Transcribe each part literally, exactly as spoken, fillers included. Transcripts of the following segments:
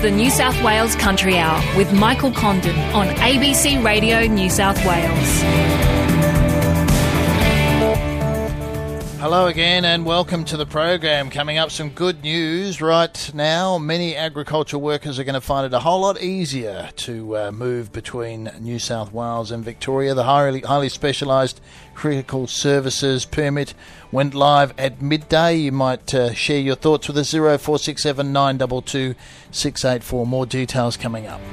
the New South Wales Country Hour with Michael Condon on A B C Radio New South Wales. Hello again and welcome to the program. Coming up, some good news right now. Many agricultural workers are going to find it a whole lot easier to uh, move between New South Wales and Victoria. The highly, highly specialised critical services permit went live at midday. You might uh, share your thoughts with us. zero four six seven nine two two six eight four. More details coming up.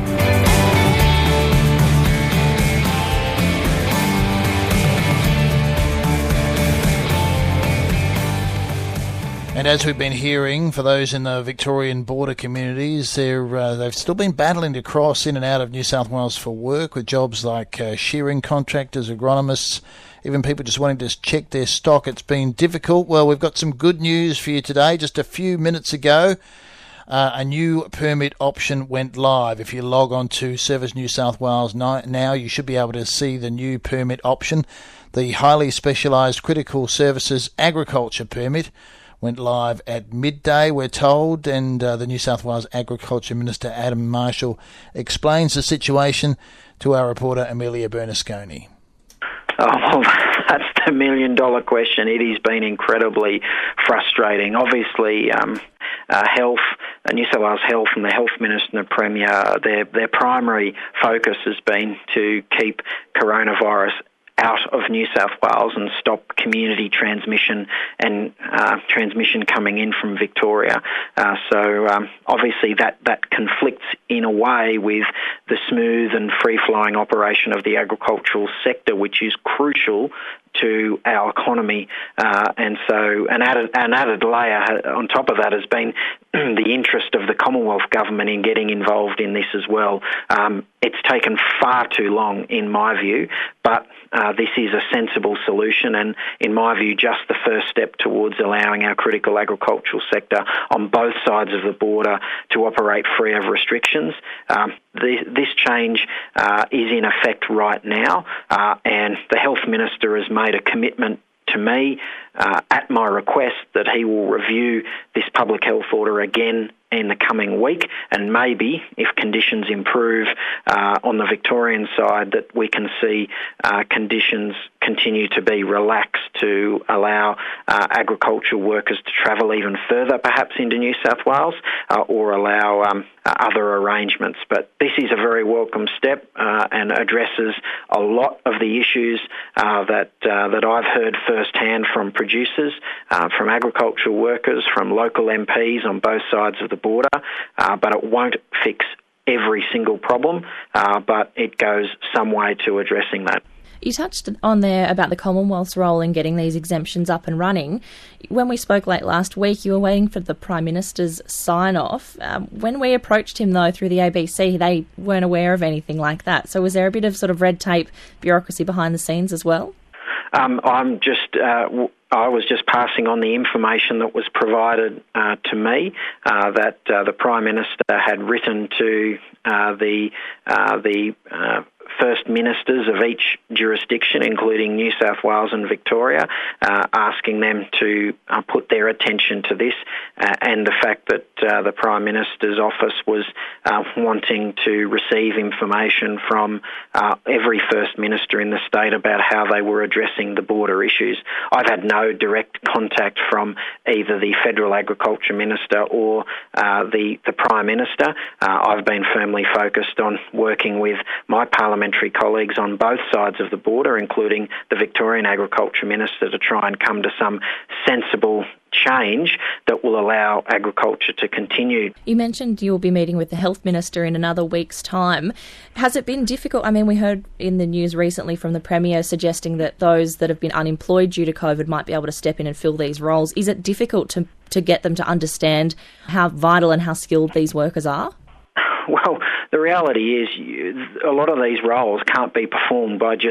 And as we've been hearing, for those in the Victorian border communities, they're, uh, they've still been battling to cross in and out of New South Wales for work with jobs like uh, shearing contractors, agronomists, even people just wanting to check their stock. It's been difficult. Well, we've got some good news for you today. Just a few minutes ago, uh, a new permit option went live. If you log on to Service New South Wales now, you should be able to see the new permit option. The highly specialised critical services agriculture permit went live at midday, we're told, and uh, the New South Wales Agriculture Minister Adam Marshall explains the situation to our reporter Amelia Bernasconi. Oh, well, that's the million-dollar question. It has been incredibly frustrating. Obviously, um, uh, health, uh, New South Wales Health and the Health Minister and the Premier, their, their primary focus has been to keep coronavirus out of New South Wales and stop community transmission and uh, transmission coming in from Victoria. Uh, so um, obviously that, that conflicts in a way with the smooth and free-flowing operation of the agricultural sector, which is crucial to our economy. Uh, and so an added, an added layer on top of that has been the interest of the Commonwealth Government in getting involved in this as well. Um, it's taken far too long, in my view, but uh, this is a sensible solution and, in my view, just the first step towards allowing our critical agricultural sector on both sides of the border to operate free of restrictions. Um, this, this change uh, is in effect right now, uh, and the Health Minister has made a commitment to me uh, at my request that he will review this public health order again in the coming week, and maybe, if conditions improve uh, on the Victorian side, that we can see uh, conditions continue to be relaxed to allow uh, agricultural workers to travel even further, perhaps into New South Wales, uh, or allow um, uh, other arrangements. But this is a very welcome step uh, and addresses a lot of the issues uh, that uh, that I've heard firsthand from producers, uh, from agricultural workers, from local M Ps on both sides of the border, uh, but it won't fix every single problem, uh, but it goes some way to addressing that. You touched on there about the Commonwealth's role in getting these exemptions up and running. When we spoke late last week, you were waiting for the Prime Minister's sign-off. Um, when we approached him, though, through the A B C, they weren't aware of anything like that. So was there a bit of sort of red tape bureaucracy behind the scenes as well? Um, I'm just... Uh, w- I was just passing on the information that was provided uh, to me uh, that uh, the Prime Minister had written to uh, the uh, the uh, First Ministers of each jurisdiction, including New South Wales and Victoria, uh, asking them to uh, put their attention to this uh, and the fact that uh, the Prime Minister's office was uh, wanting to receive information from uh, every First Minister in the state about how they were addressing the border issues. I've had no direct contact from either the Federal Agriculture Minister or uh, the, the Prime Minister. Uh, I've been firmly focused on working with my parliamentary colleagues on both sides of the border, including the Victorian Agriculture Minister, to try and come to some sensible change that will allow agriculture to continue. You mentioned you'll be meeting with the Health Minister in another week's time. Has it been difficult? I mean, we heard in the news recently from the Premier suggesting that those that have been unemployed due to COVID might be able to step in and fill these roles. Is it difficult to, to get them to understand how vital and how skilled these workers are? Well, the reality is you, a lot of these roles can't be performed by just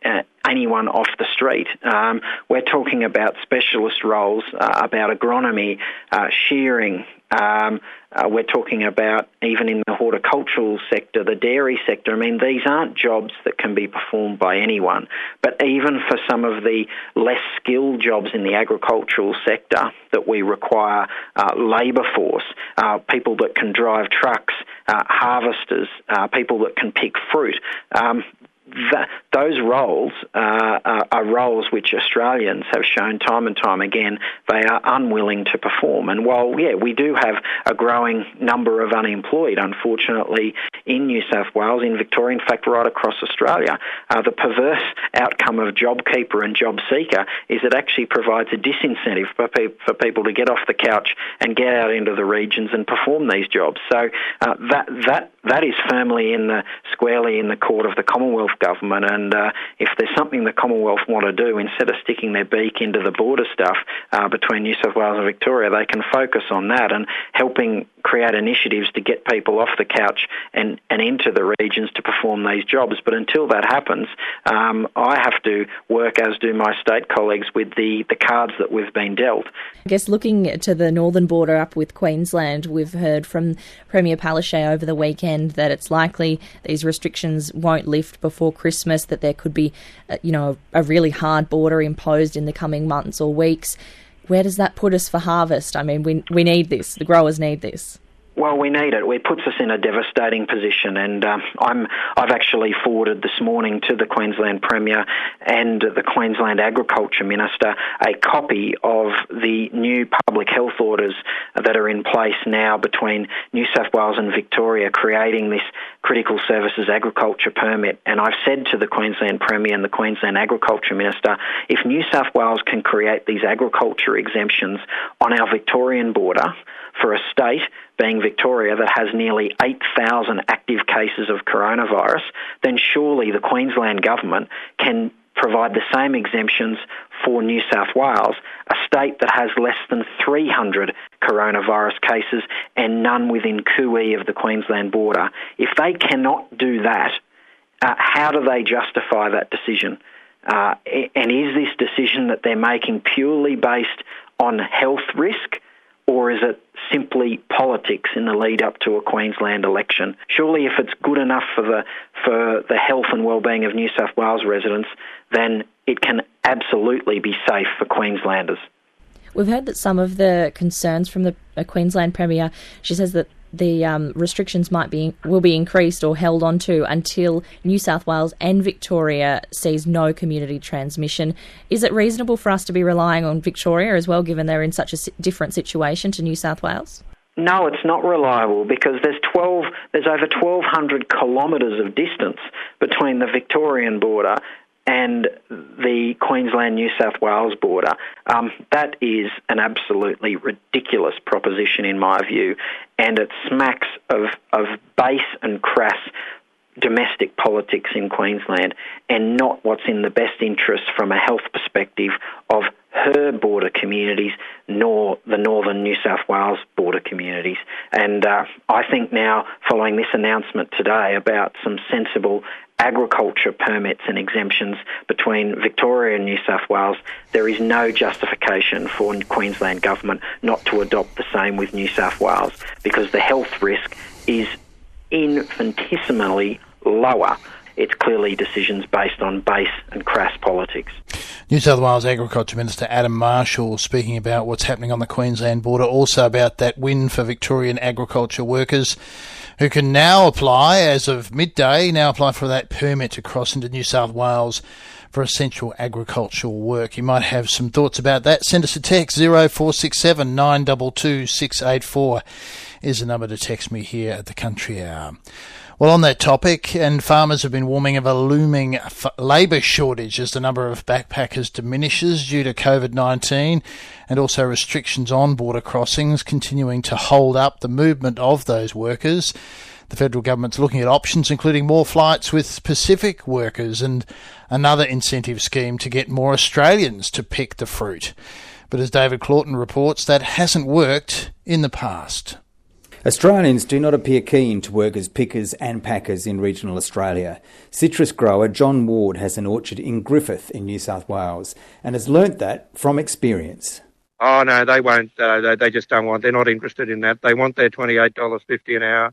uh, anyone off the street. Um, we're talking about specialist roles, uh, about agronomy, uh, shearing. Um, uh, we're talking about even in the horticultural sector, the dairy sector. I mean, these aren't jobs that can be performed by anyone. But even for some of the less skilled jobs in the agricultural sector that we require uh, labour force, uh, people that can drive trucks, uh, harvesters, uh, people that can pick fruit, um, That, those roles uh, are, are roles which Australians have shown time and time again they are unwilling to perform. And while, yeah, we do have a growing number of unemployed, unfortunately, in New South Wales, in Victoria, in fact, right across Australia, uh, the perverse outcome of JobKeeper and JobSeeker is it actually provides a disincentive for, pe- for people to get off the couch and get out into the regions and perform these jobs. So uh, that that that is firmly in the squarely in the court of the Commonwealth government, and uh, if there's something the Commonwealth want to do, instead of sticking their beak into the border stuff uh, between New South Wales and Victoria, they can focus on that and helping create initiatives to get people off the couch and, and into the regions to perform these jobs. But until that happens, um, I have to work, as do my state colleagues, with the, the cards that we've been dealt. I guess looking to the northern border up with Queensland, we've heard from Premier Palaszczuk over the weekend that it's likely these restrictions won't lift before Christmas, that there could be, uh, you know, a really hard border imposed in the coming months or weeks. Where does that put us for harvest? I mean, we we need this. The growers need this. Well, we need it. It puts us in a devastating position, and um, I'm, I've actually forwarded this morning to the Queensland Premier and the Queensland Agriculture Minister a copy of the new public health orders that are in place now between New South Wales and Victoria, creating this critical services agriculture permit. And I've said to the Queensland Premier and the Queensland Agriculture Minister, if New South Wales can create these agriculture exemptions on our Victorian border for a state, being Victoria, that has nearly eight thousand active cases of coronavirus, then surely the Queensland government can provide the same exemptions for New South Wales, a state that has less than three hundred coronavirus cases and none within cooee of the Queensland border. If they cannot do that, uh, how do they justify that decision? Uh, and is this decision that they're making purely based on health risk, or is it simply politics in the lead up to a Queensland election? Surely if it's good enough for the for the health and well-being of New South Wales residents, then it can absolutely be safe for Queenslanders. We've heard that some of the concerns from the uh, Queensland Premier, she says that the um, restrictions might be will be increased or held onto until New South Wales and Victoria sees no community transmission. Is it reasonable for us to be relying on Victoria as well, given they're in such a different situation to New South Wales? No, it's not reliable, because there's twelve, there's over twelve hundred kilometres of distance between the Victorian border and the Queensland-New South Wales border. Um, that is an absolutely ridiculous proposition in my view, and it smacks of, of base and crass domestic politics in Queensland, and not what's in the best interest from a health perspective of her border communities, nor the northern New South Wales border communities. And uh, I think now, following this announcement today about some sensible agriculture permits and exemptions between Victoria and New South Wales, there is no justification for Queensland government not to adopt the same with New South Wales, because the health risk is infinitesimally lower. It's clearly decisions based on base and crass politics. New South Wales Agriculture Minister Adam Marshall speaking about what's happening on the Queensland border, also about that win for Victorian agriculture workers who can now apply, as of midday, now apply for that permit to cross into New South Wales for essential agricultural work. You might have some thoughts about that. Send us a text. zero four six seven nine two two six eight four is the number to text me here at the Country Hour. Well, on that topic, and farmers have been warning of a looming f- labour shortage as the number of backpackers diminishes due to covid nineteen, and also restrictions on border crossings continuing to hold up the movement of those workers. The federal government's looking at options, including more flights with Pacific workers and another incentive scheme to get more Australians to pick the fruit. But as David Claughton reports, that hasn't worked in the past. Australians do not appear keen to work as pickers and packers in regional Australia. Citrus grower John Ward has an orchard in Griffith in New South Wales and has learnt that from experience. Oh, no, they won't. Uh, they, they just don't want, they're not interested in that. They want their twenty-eight dollars fifty an hour.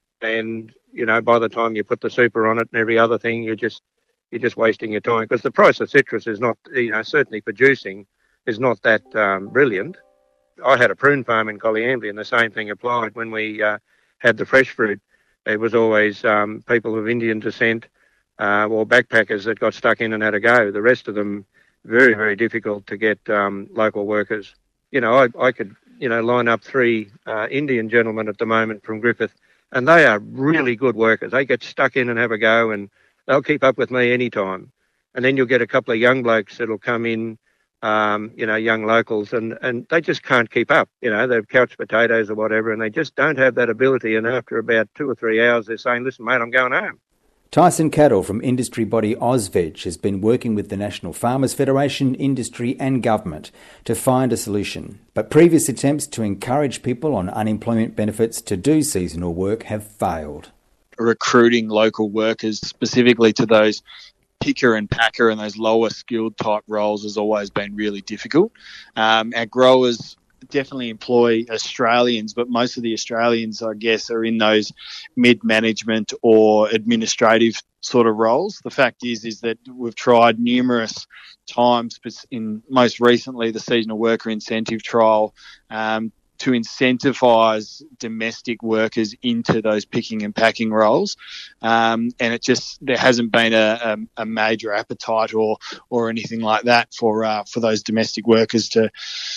And, you know, by the time you put the super on it and every other thing, you're just, you're just wasting your time. Because the price of citrus is not, you know, certainly producing is not that um, brilliant. I had a prune farm in Collyambly and the same thing applied when we uh, had the fresh fruit. It was always um, people of Indian descent uh, or backpackers that got stuck in and had a go. The rest of them, very, very difficult to get um, local workers. You know, I, I could, you know, line up three uh, Indian gentlemen at the moment from Griffith, and they are really good workers. They get stuck in and have a go, and they'll keep up with me anytime. And then you'll get a couple of young blokes that'll come in, Um, you know, young locals, and, and they just can't keep up. You know, they've couch potatoes or whatever, and they just don't have that ability. And after about two or three hours, they're saying, listen, mate, I'm going home. Tyson Cattle from industry body AusVeg has been working with the National Farmers Federation, industry and government to find a solution. But previous attempts to encourage people on unemployment benefits to do seasonal work have failed. Recruiting local workers specifically to those picker and packer and those lower skilled type roles has always been really difficult. Um, our growers definitely employ Australians, but most of the Australians, I guess, are in those mid-management or administrative sort of roles. The fact is, is that we've tried numerous times, in most recently the seasonal worker incentive trial, um, to incentivise domestic workers into those picking and packing roles. Um, and it just, there hasn't been a, a, a major appetite or or anything like that for uh, for those domestic workers to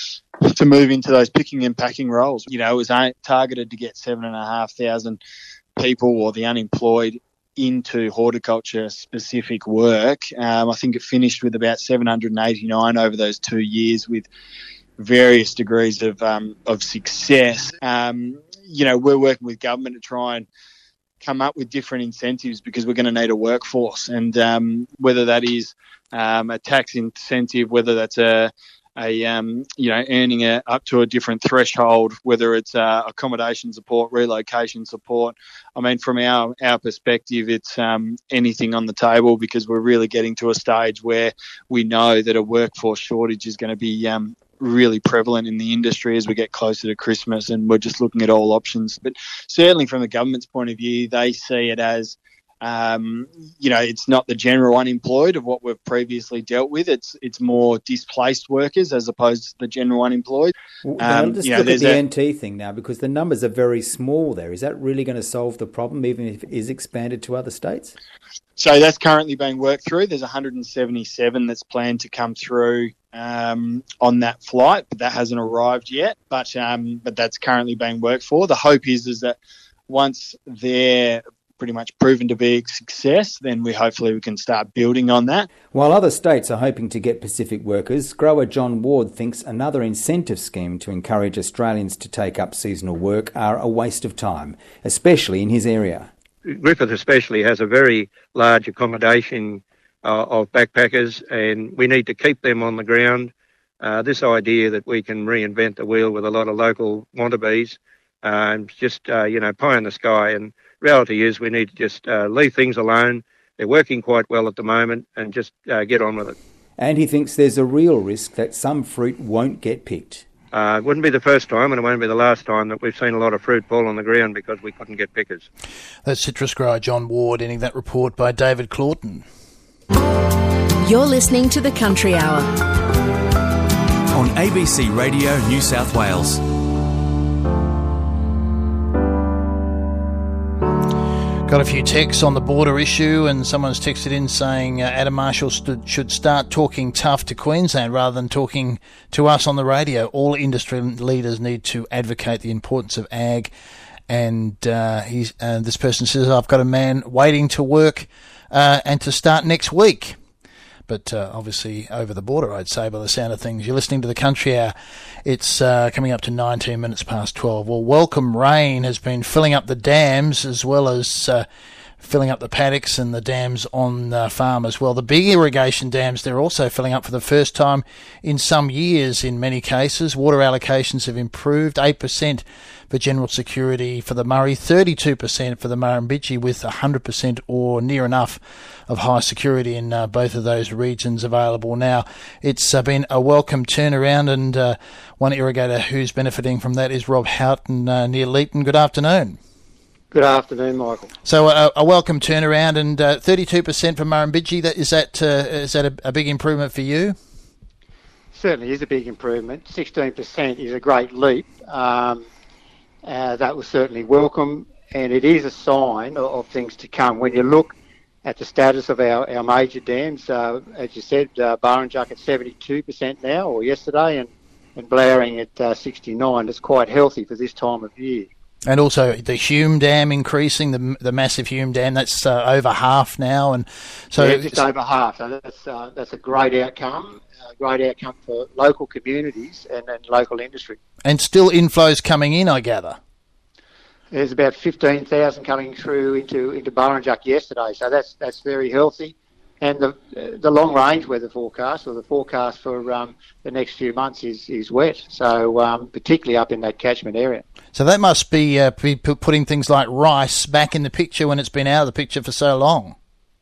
to move into those picking and packing roles. You know, it was targeted to get seven and a half thousand people or the unemployed into horticulture specific work. Um, I think it finished with about seven hundred eighty-nine over those two years with various degrees of um, of success. Um, you know, we're working with government to try and come up with different incentives because we're going to need a workforce, and um, whether that is um, a tax incentive, whether that's a a um, you know earning a, up to a different threshold, whether it's uh, accommodation support, relocation support. I mean, from our our perspective, it's um, anything on the table because we're really getting to a stage where we know that a workforce shortage is going to be um, really prevalent in the industry as we get closer to Christmas, and we're just looking at all options. But certainly from the government's point of view, they see it as, um, you know, it's not the general unemployed of what we've previously dealt with. It's it's more displaced workers as opposed to the general unemployed. Well, um, just you know, look at the a, N T thing now, because the numbers are very small there. Is that really going to solve the problem, even if it is expanded to other states? So that's currently being worked through. There's one hundred seventy-seven that's planned to come through um, on that flight, but that hasn't arrived yet. But um, but that's currently being worked for. The hope is is that once they're pretty much proven to be a success, then we hopefully we can start building on that. While other states are hoping to get Pacific workers, grower John Ward thinks another incentive scheme to encourage Australians to take up seasonal work are a waste of time, especially in his area. Griffith especially has a very large accommodation uh, of backpackers, and we need to keep them on the ground. Uh, this idea that we can reinvent the wheel with a lot of local wannabes, uh, just, uh, you know, pie in the sky. And reality is we need to just uh, leave things alone. They're working quite well at the moment, and just uh, get on with it. And he thinks there's a real risk that some fruit won't get picked. Uh, it wouldn't be the first time, and it won't be the last time that we've seen a lot of fruit fall on the ground because we couldn't get pickers. That's citrus grower John Ward, ending that report by David Claughton. You're listening to The Country Hour on A B C Radio New South Wales. Got a few texts on the border issue, and someone's texted in saying uh, Adam Marshall st- should start talking tough to Queensland rather than talking to us on the radio. All industry leaders need to advocate the importance of ag. And uh, he's, uh, this person says, I've got a man waiting to work uh, and to start next week. But uh, obviously over the border, I'd say, by the sound of things. You're listening to The Country Hour. It's uh, coming up to nineteen minutes past twelve. Well, welcome rain has been filling up the dams as well as uh, filling up the paddocks and the dams on the farm as well. The big irrigation dams, they're also filling up for the first time in some years in many cases. Water allocations have improved, eight percent for general security for the Murray, thirty-two percent for the Murrumbidgee, with one hundred percent or near enough of high security in uh, both of those regions available now. It's uh, been a welcome turnaround, and uh, one irrigator who's benefiting from that is Rob Houghton uh, near Leeton. Good afternoon. Good afternoon, Michael. So uh, a welcome turnaround, and uh, thirty-two percent for Murrumbidgee. That, is that uh, is that a, a big improvement for you? Certainly is a big improvement. sixteen percent is a great leap. Um, uh, that was certainly welcome, and it is a sign of, of things to come. When you look at the status of our, our major dams, uh, as you said, uh, Burrinjuck at seventy-two percent now, or yesterday, and, and Blowering at uh, sixty-nine. It's quite healthy for this time of year. And also the Hume Dam increasing, the the massive Hume Dam, that's uh, over half now, and so yeah, just over half. So that's uh, that's a great outcome, a great outcome for local communities and, and local industry. And still inflows coming in, I gather. There's about fifteen thousand coming through into into Burrinjuck yesterday, so that's that's very healthy. And the the long range weather forecast, or the forecast for um, the next few months, is is wet. So um, particularly up in that catchment area. So that must be, uh, be putting things like rice back in the picture when it's been out of the picture for so long.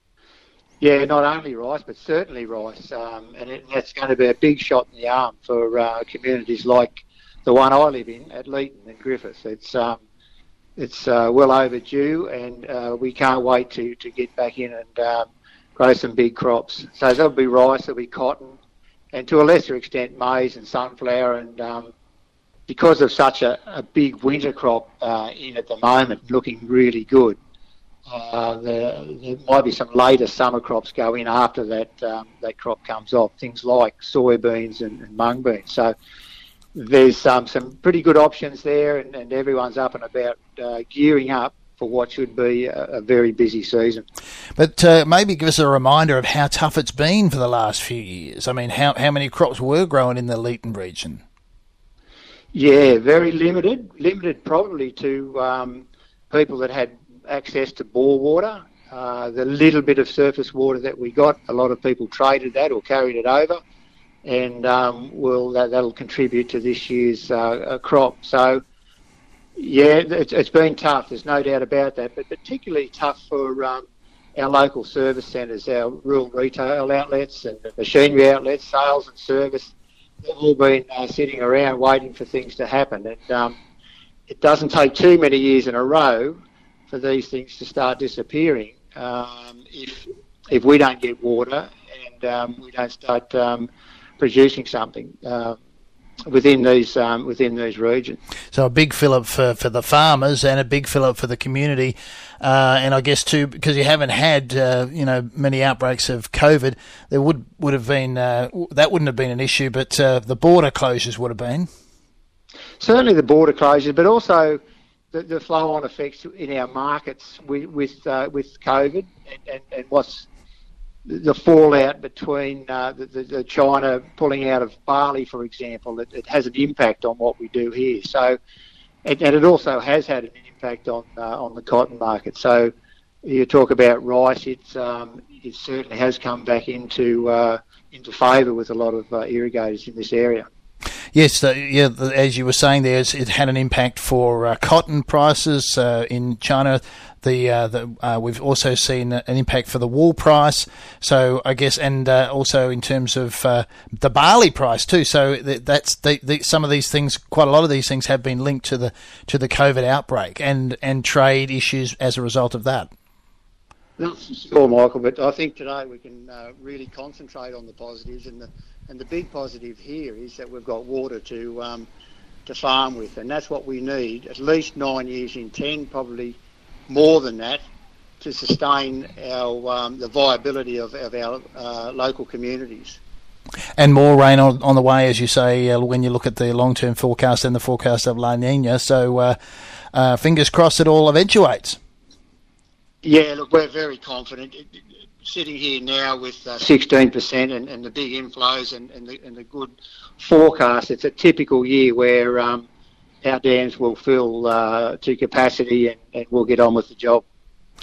Yeah, not only rice, but certainly rice. Um, and it, that's going to be a big shot in the arm for uh, communities like the one I live in at Leeton and Griffith. It's um, it's uh, well overdue, and uh, we can't wait to, to get back in and um, grow some big crops. So there'll be rice, there'll be cotton, and to a lesser extent maize and sunflower, and um, because of such a, a big winter crop uh, in at the moment, looking really good. Uh, there, there might be some later summer crops go in after that um, that crop comes off, things like soybeans and, and mung beans. So there's um, some pretty good options there, and, and everyone's up and about uh, gearing up for what should be a, a very busy season. But uh, maybe give us a reminder of how tough it's been for the last few years. I mean, how, how many crops were grown in the Leeton region? Yeah, very limited. Limited probably to um, people that had access to bore water. Uh, the little bit of surface water that we got, a lot of people traded that or carried it over, and um, will that, that'll contribute to this year's uh, crop. So, yeah, it's, it's been tough. There's no doubt about that, but particularly tough for um, our local service centres, our rural retail outlets and machinery outlets, sales and service. They've all been uh, sitting around waiting for things to happen. And um, it doesn't take too many years in a row for these things to start disappearing um, if if we don't get water and um, we don't start um, producing something uh, within these um, within these regions. So a big fill-up for, for the farmers and a big fill-up for the community. Uh, and I guess too, because you haven't had uh, you know many outbreaks of COVID, there would would have been uh, that wouldn't have been an issue, but uh, the border closures would have been. Certainly the border closures, but also the, the flow-on effects in our markets with with, uh, with COVID and, and, and what's the fallout between uh, the, the, the China pulling out of barley, for example. It, it has an impact on what we do here. So, and, and it also has had an impact on uh, on the cotton market. So, you talk about rice. It's um, it certainly has come back into uh, into favour with a lot of uh, irrigators in this area. Yes, uh, yeah. As you were saying, there, it had an impact for uh, cotton prices uh, in China. The, uh, the uh, we've also seen an impact for the wool price. So I guess, and uh, also in terms of uh, the barley price too. So that's the, the, some of these things. Quite a lot of these things have been linked to the to the COVID outbreak and and trade issues as a result of that. Sure, Michael, but I think today we can uh, really concentrate on the positives, and the and the big positive here is that we've got water to um, to farm with, and that's what we need. At least nine years in ten, probably more than that, to sustain our um, the viability of, of our uh, local communities. And more rain on, on the way, as you say, uh, when you look at the long-term forecast and the forecast of La Nina. So uh, uh, fingers crossed it all eventuates. Yeah, look, we're very confident. Sitting here now with uh, sixteen percent and, and the big inflows and, and, the, and the good forecast, it's a typical year where um, our dams will fill uh, to capacity and, and we'll get on with the job.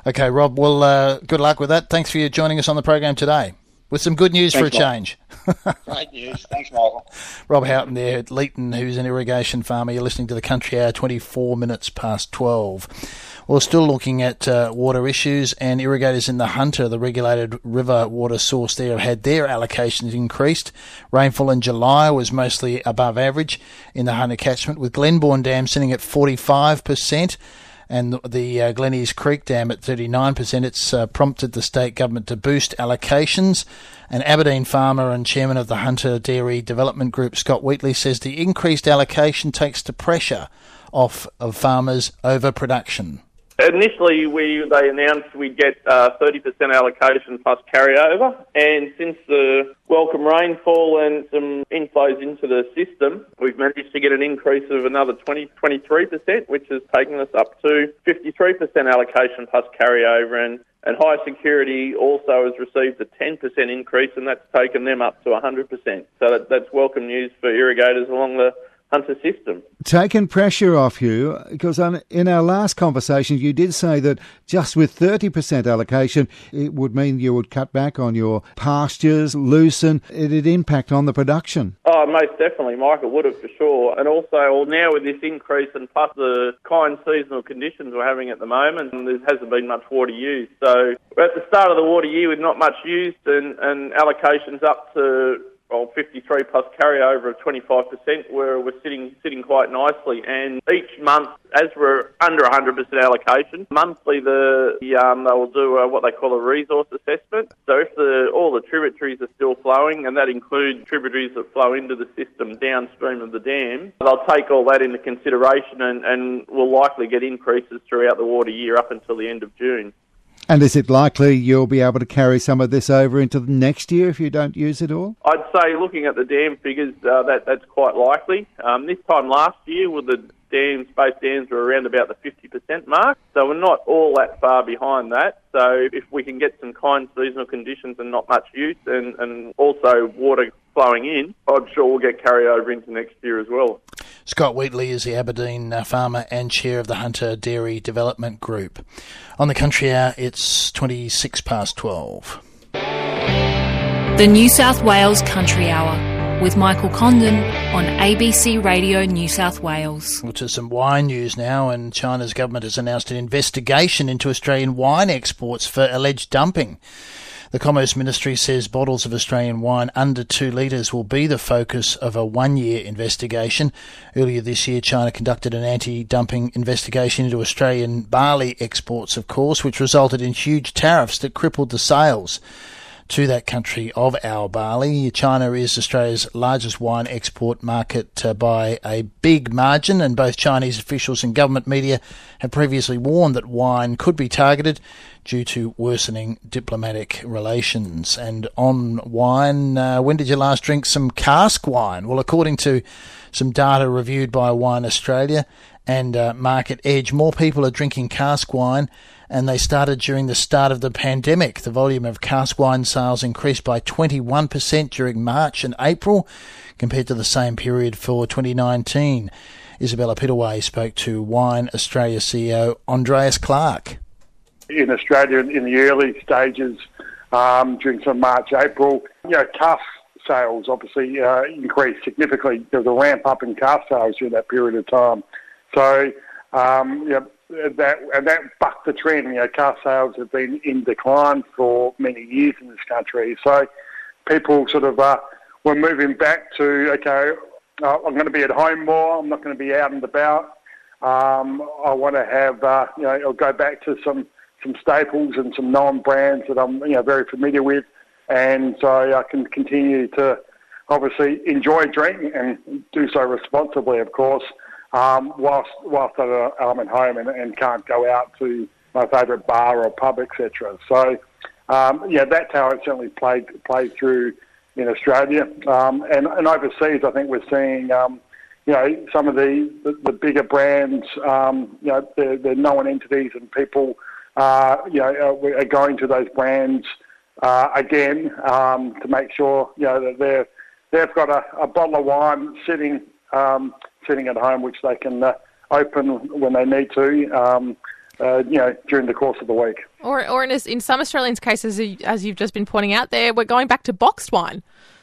Okay, Rob, well, uh, good luck with that. Thanks for you joining us on the program today with some good news Thanks, for a change. Great news. Thanks, Michael. Rob Houghton there at Leeton, who's an irrigation farmer. You're listening to the Country Hour, twenty-four minutes past twelve. We're still looking at uh, water issues, and irrigators in the Hunter, the regulated river water source there, have had their allocations increased. Rainfall in July was mostly above average in the Hunter catchment, with Glenbourne Dam sitting at forty-five percent. And the uh, Glennies Creek Dam at thirty-nine percent. It's uh, prompted the state government to boost allocations. An Aberdeen farmer and chairman of the Hunter Dairy Development Group, Scott Wheatley, says the increased allocation takes the pressure off of farmers' overproduction. Initially, we they announced we'd get uh, thirty percent allocation plus carryover, and since the welcome rainfall and some inflows into the system, we've managed to get an increase of another twenty, twenty-three percent, which has taken us up to fifty-three percent allocation plus carryover, and, and High Security also has received a ten percent increase, and that's taken them up to one hundred percent. So that, that's welcome news for irrigators along the Hunter system. Taken pressure off you, because in our last conversation you did say that just with thirty percent allocation it would mean you would cut back on your pastures, loosen, it'd impact on the production. Oh, most definitely, Mike, it would have for sure. And also, well, now with this increase and plus the kind seasonal conditions we're having at the moment, and there hasn't been much water used. So we're at the start of the water year with not much used, and, and allocations up to well, fifty-three plus carryover of twenty-five percent, where we're sitting sitting quite nicely. And each month, as we're under one hundred percent allocation, monthly the, the um, they will do uh, what they call a resource assessment. So if the, all the tributaries are still flowing, and that includes tributaries that flow into the system downstream of the dam, they'll take all that into consideration and, and will likely get increases throughout the water year up until the end of June. And is it likely you'll be able to carry some of this over into the next year if you don't use it all? I'd say, looking at the dam figures, uh, that that's quite likely. Um, this time last year, with the dams, both dams were around about the fifty percent mark, so we're not all that far behind that. So if we can get some kind seasonal conditions and not much use, and, and also water flowing in, I'm sure we'll get carryover into next year as well. Scott Wheatley is the Aberdeen uh, farmer and chair of the Hunter Dairy Development Group. On the Country Hour, it's twenty-six past twelve. The New South Wales Country Hour with Michael Condon on A B C Radio New South Wales. Well, to some wine news now, and China's government has announced an investigation into Australian wine exports for alleged dumping. The Commerce Ministry says bottles of Australian wine under two litres will be the focus of a one-year investigation. Earlier this year, China conducted an anti-dumping investigation into Australian barley exports, of course, which resulted in huge tariffs that crippled the sales to that country of our barley. China is Australia's largest wine export market uh, by a big margin, and both Chinese officials and government media have previously warned that wine could be targeted due to worsening diplomatic relations. And on wine, uh, when did you last drink some cask wine? Well, according to some data reviewed by Wine Australia and uh, Market Edge, more people are drinking cask wine, and they started during the start of the pandemic. The volume of cask wine sales increased by twenty-one percent during March and April compared to the same period for twenty nineteen. Isabella Pittaway spoke to Wine Australia C E O Andreas Clark. In Australia, in the early stages, um, during some March, April, you know, cask sales obviously uh, increased significantly. There was a ramp up in cask sales during that period of time. So, um, you know, that and that bucked the trend. You know, cask sales have been in decline for many years in this country. So, people sort of uh, were moving back to, okay, uh, I'm going to be at home more. I'm not going to be out and about. Um, I want to have, uh, you know, I'll go back to some. some staples and some known brands that I'm, you know, very familiar with, and so I can continue to obviously enjoy drinking and do so responsibly, of course, um, whilst whilst I'm at home and, and can't go out to my favourite bar or pub, et cetera. So, um, yeah, that's how it certainly played played through in Australia, um, and and overseas. I think we're seeing. Um, You know, some of the, the, the bigger brands, um, you know, they're, they're known entities, and people, uh, you know, are, are going to those brands uh, again um, to make sure, you know, that they're they've got a, a bottle of wine sitting um, sitting at home, which they can uh, open when they need to. Um, uh, you know, during the course of the week. Or, or in, in some Australians' cases, as you've just been pointing out there, we're going back to boxed wine.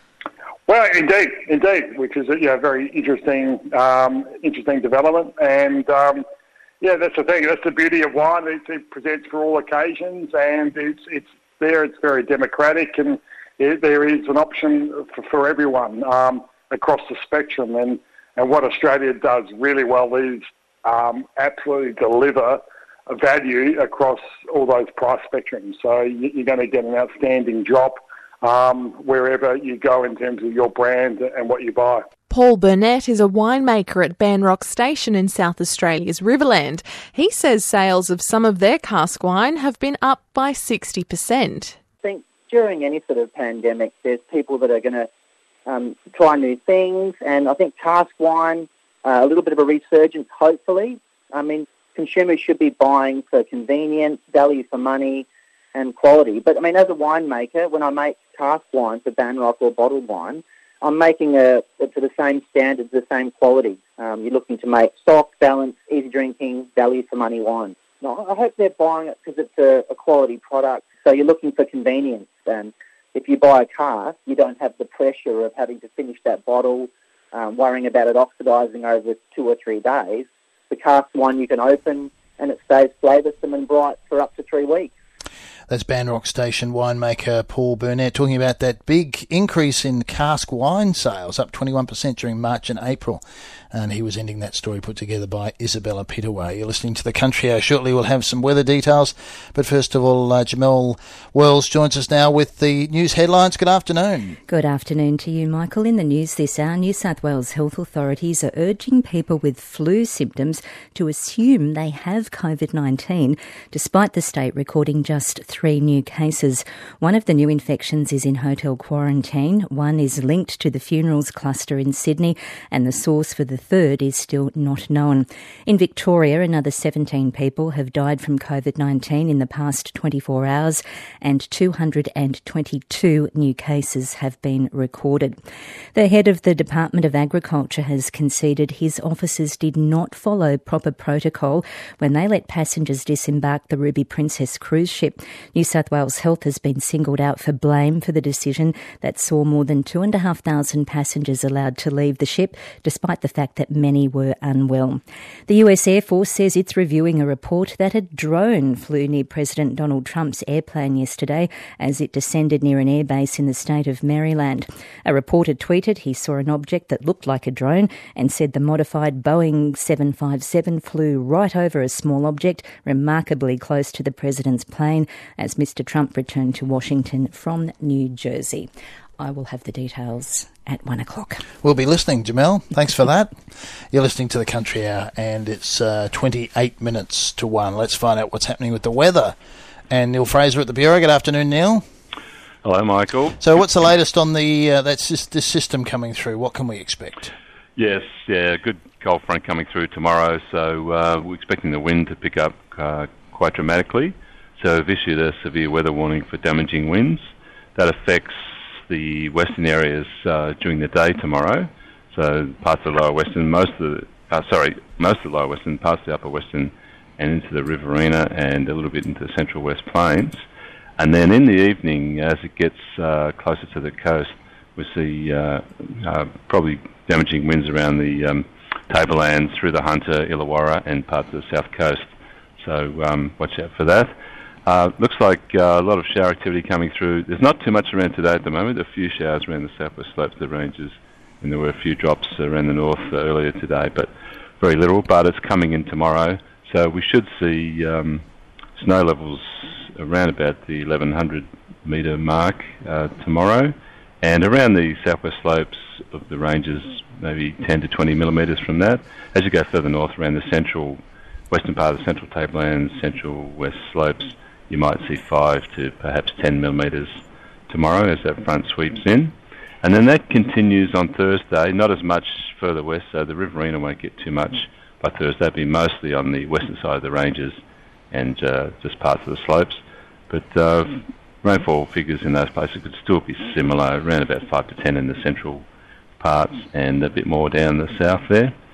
Well, indeed, indeed, which is a you know, very interesting, um, interesting development. And um, yeah, that's the thing. That's the beauty of wine. It, it presents for all occasions, and it's it's there. It's very democratic, and it, there is an option for, for everyone um, across the spectrum. And, and what Australia does really well is um, absolutely deliver a value across all those price spectrums. So you, you're going to get an outstanding job Um, wherever you go in terms of your brand and what you buy. Paul Burnett is a winemaker at Banrock Station in South Australia's Riverland. He says sales of some of their cask wine have been up by sixty percent. I think during any sort of pandemic, there's people that are going to um, try new things, and I think cask wine, uh, a little bit of a resurgence, hopefully. I mean, consumers should be buying for convenience, value for money, and quality. But, I mean, as a winemaker, when I make cask wine for Banrock or bottled wine, I'm making a, it to the same standards, the same quality. Um, you're looking to make soft, balanced, easy drinking, value for money wine. No, I hope they're buying it because it's a, a quality product. So you're looking for convenience. And if you buy a cask, you don't have the pressure of having to finish that bottle, um, worrying about it oxidising over two or three days. The cask wine you can open and it stays flavoursome and bright for up to three weeks. That's Banrock Station winemaker Paul Burnett talking about that big increase in cask wine sales, up twenty-one percent during March and April. And he was ending that story put together by Isabella Pittaway. You're listening to The Country Hour. Shortly we'll have some weather details. But first of all, uh, Jamel Wells joins us now with the news headlines. Good afternoon. Good afternoon to you, Michael. In the news this hour, New South Wales health authorities are urging people with flu symptoms to assume they have COVID nineteen, despite the state recording just three new cases. One of the new infections is in hotel quarantine. One is linked to the funerals cluster in Sydney, and the source for the third is still not known. In Victoria, another seventeen people have died from COVID nineteen in the past twenty-four hours, and two hundred twenty-two new cases have been recorded. The head of the Department of Agriculture has conceded his officers did not follow proper protocol when they let passengers disembark the Ruby Princess cruise ship. New South Wales Health has been singled out for blame for the decision that saw more than two and a half thousand passengers allowed to leave the ship, despite the fact that many were unwell. The U S Air Force says it's reviewing a report that a drone flew near President Donald Trump's airplane yesterday as it descended near an airbase in the state of Maryland. A reporter tweeted he saw an object that looked like a drone and said the modified Boeing seven fifty-seven flew right over a small object remarkably close to the president's plane as Mister Trump returned to Washington from New Jersey. I will have the details at one o'clock. We'll be listening, Jamel. Thanks for that. You're listening to The Country Hour, and it's uh, twenty-eight minutes to one. Let's find out what's happening with the weather. And Neil Fraser at the Bureau. Good afternoon, Neil. Hello, Michael. So what's the latest on the uh, that's this, this system coming through? What can we expect? Yes, yeah, good cold front coming through tomorrow, so uh, we're expecting the wind to pick up uh, quite dramatically. So we've issued a severe weather warning for damaging winds. That affects the western areas uh, during the day tomorrow. So parts of the lower western, most of the, uh, sorry, most of the lower western, parts of the upper western and into the Riverina and a little bit into the central west plains. And then in the evening, as it gets uh, closer to the coast, we see uh, uh, probably damaging winds around the um, Tablelands, through the Hunter, Illawarra and parts of the south coast. So um, watch out for that. Uh, looks like uh, a lot of shower activity coming through. There's not too much around today at the moment. A few showers around the southwest slopes of the ranges, and there were a few drops around the north uh, earlier today, but very little. But it's coming in tomorrow, so we should see um, snow levels around about the eleven hundred metre mark uh, tomorrow, and around the southwest slopes of the ranges, maybe ten to twenty millimetres from that. As you go further north, around the central, western part of the central tablelands, central west slopes, you might see five to perhaps ten millimetres tomorrow as that front sweeps in. And then that continues on Thursday, not as much further west, so the Riverina won't get too much by Thursday. It'll be mostly on the western side of the ranges and uh, just parts of the slopes. But uh, rainfall figures in those places could still be similar, around about five to ten in the central parts and a bit more down the south there.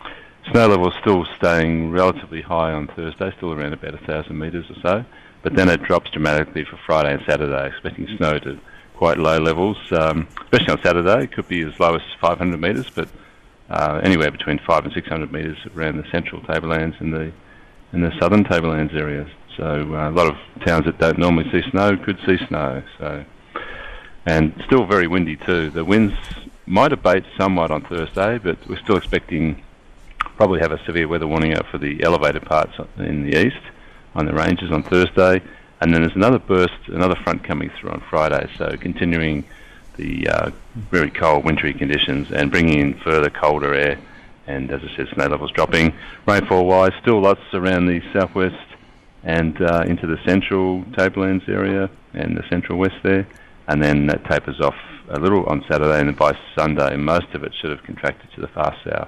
Snow level still staying relatively high on Thursday, still around about one thousand metres or so, but then it drops dramatically for Friday and Saturday, expecting snow to quite low levels, um, especially on Saturday. It could be as low as five hundred metres, but uh, anywhere between five and six hundred metres around the central tablelands and the in the southern tablelands areas. So uh, a lot of towns that don't normally see snow could see snow. So, and still very windy too. The winds might abate somewhat on Thursday, but we're still expecting probably have a severe weather warning out for the elevated parts in the east on the ranges on Thursday. And then there's another burst, another front coming through on Friday. So continuing the uh, very cold wintry conditions and bringing in further colder air. And as I said, snow levels dropping. Rainfall-wise, still lots around the southwest and uh, into the central tablelands area and the central west there. And then that tapers off a little on Saturday, and then by Sunday, most of it should have contracted to the far south.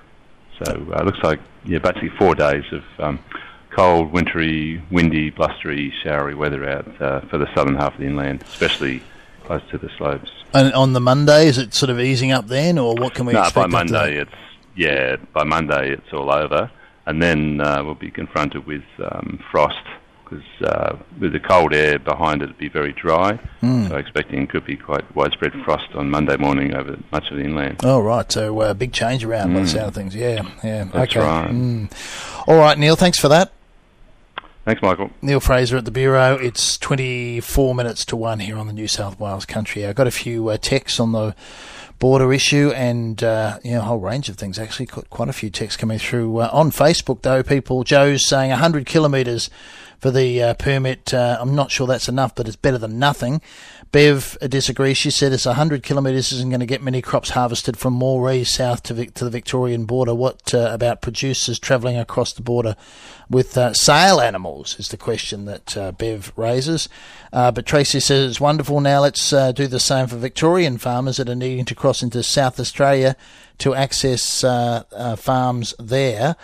So it uh, looks like, yeah, basically four days of um, cold, wintry, windy, blustery, showery weather out uh, for the southern half of the inland, especially close to the slopes. And on the Monday, is it sort of easing up then, or what can we no, expect? by Monday, it's yeah, by Monday it's all over, and then uh, we'll be confronted with um, frost because uh, with the cold air behind it, it'll be very dry. Mm. So expecting could be quite widespread frost on Monday morning over much of the inland. Oh, right. So uh, big change around mm. by the sound of things. Yeah, yeah. That's okay. right. Mm. All right, Neil. Thanks for that. Thanks, Michael. Neil Fraser at the Bureau. It's twenty-four minutes to one here on the New South Wales Country. I've got a few uh, texts on the border issue and uh, you know, a whole range of things, actually. Quite a few texts coming through. Uh, on Facebook, though, people, Joe's saying one hundred kilometres for the uh, permit. Uh, I'm not sure that's enough, but it's better than nothing. Bev disagrees. She said it's one hundred kilometres isn't going to get many crops harvested from Moree south to, Vic- to the Victorian border. What uh, about producers travelling across the border with uh, sale animals is the question that uh, Bev raises. Uh, but Tracy says it's wonderful. Now let's uh, do the same for Victorian farmers that are needing to cross into South Australia to access uh, uh, farms there.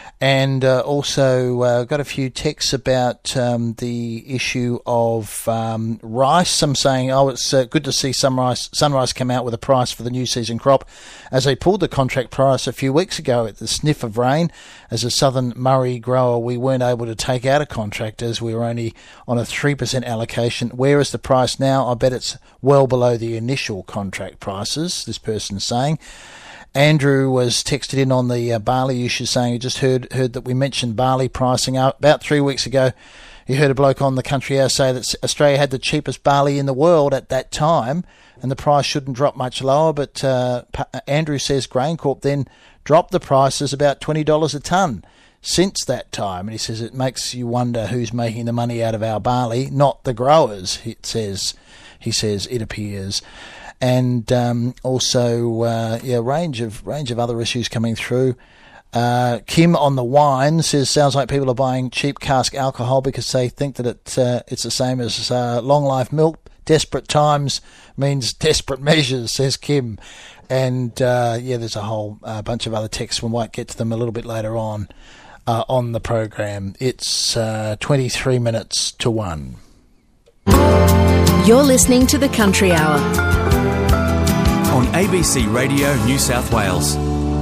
And uh, also uh, got a few texts about um, the issue of um, rice. Some saying, oh, it's uh, good to see Sunrise, Sunrise come out with a price for the new season crop, as they pulled the contract price a few weeks ago at the sniff of rain. As a Southern Murray grower, we weren't able to take out a contract as we were only on a three percent allocation. Where is the price now? I bet it's well below the initial contract prices, this person's saying. Andrew was texted in on the uh, barley issue saying he just heard heard that we mentioned barley pricing. About three weeks ago, he heard a bloke on the Country Hour say that Australia had the cheapest barley in the world at that time and the price shouldn't drop much lower. But uh, Andrew says GrainCorp then dropped the prices about twenty dollars a tonne since that time. And he says it makes you wonder who's making the money out of our barley, not the growers, it says. He says it appears. And um, also, uh, yeah, range of range of other issues coming through. Uh, Kim on the wine says, sounds like people are buying cheap cask alcohol because they think that it uh, it's the same as uh, long life milk. Desperate times means desperate measures, says Kim. And uh, yeah, there's a whole uh, bunch of other texts. We might get to them a little bit later on uh, on the program. It's uh, twenty-three minutes to one. You're listening to the Country Hour on A B C Radio New South Wales.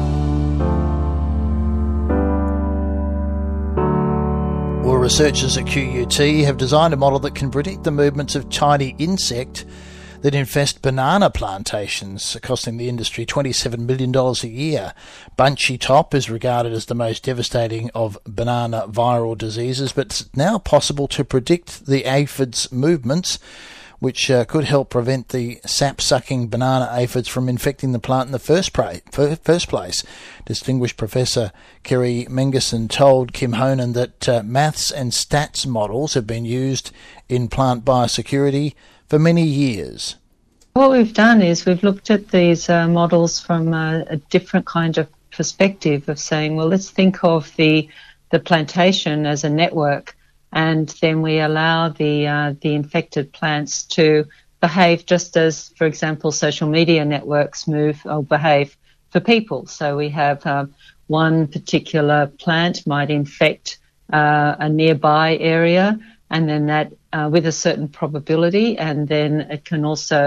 Well, researchers at Q U T have designed a model that can predict the movements of tiny insect that infest banana plantations, costing the industry twenty-seven million dollars a year. Bunchy top is regarded as the most devastating of banana viral diseases, but it's now possible to predict the aphids' movements, which uh, could help prevent the sap-sucking banana aphids from infecting the plant in the first, pra- first place. Distinguished Professor Kerry Mengerson told Kim Honan that uh, maths and stats models have been used in plant biosecurity for many years. What we've done is we've looked at these uh, models from a, a different kind of perspective of saying, well, let's think of the the plantation as a network, and then we allow the uh, the infected plants to behave just as, for example, social media networks move or behave for people. So we have uh, one particular plant might infect uh, a nearby area, and then that uh, with a certain probability, and then it can also